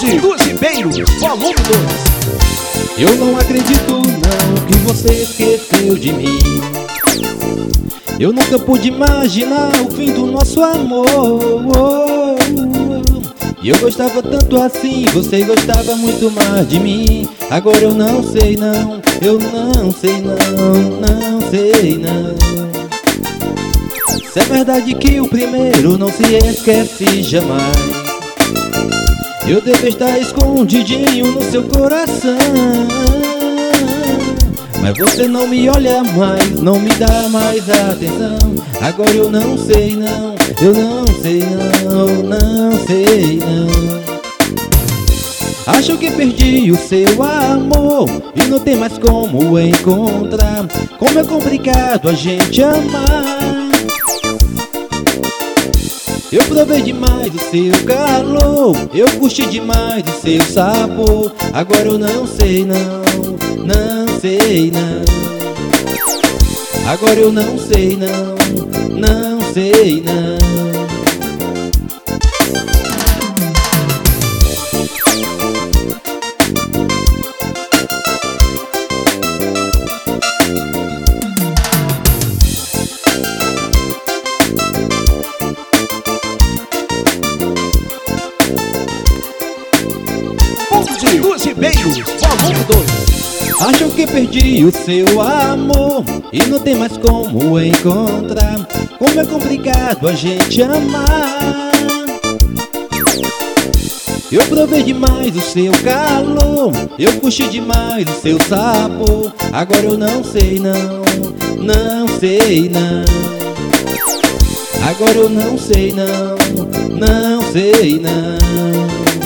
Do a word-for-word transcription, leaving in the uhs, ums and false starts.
Bonde dos Ribeiros, volume dois. Eu não acredito não que você esqueceu de mim. Eu nunca pude imaginar o fim do nosso amor. E eu gostava tanto assim, você gostava muito mais de mim. Agora eu não sei não, eu não sei não, não sei não. Se é verdade que o primeiro não se esquece jamais, eu devo estar escondidinho no seu coração. Mas você não me olha mais, não me dá mais atenção. Agora eu não sei não, eu não sei não, não sei não. Acho que perdi o seu amor e não tem mais como encontrar. Como é complicado a gente amar. Eu provei demais o seu calor, eu curti demais o seu sabor. Agora eu não sei não, não sei não. Agora eu não sei não, não sei não. Bonde dos Ribeiros, volume dois. Acho que perdi o seu amor e não tem mais como encontrar. Como é complicado a gente amar. Eu provei demais o seu calor, eu curti demais o seu sabor. Agora eu não sei não, não sei não. Agora eu não sei não, não sei não.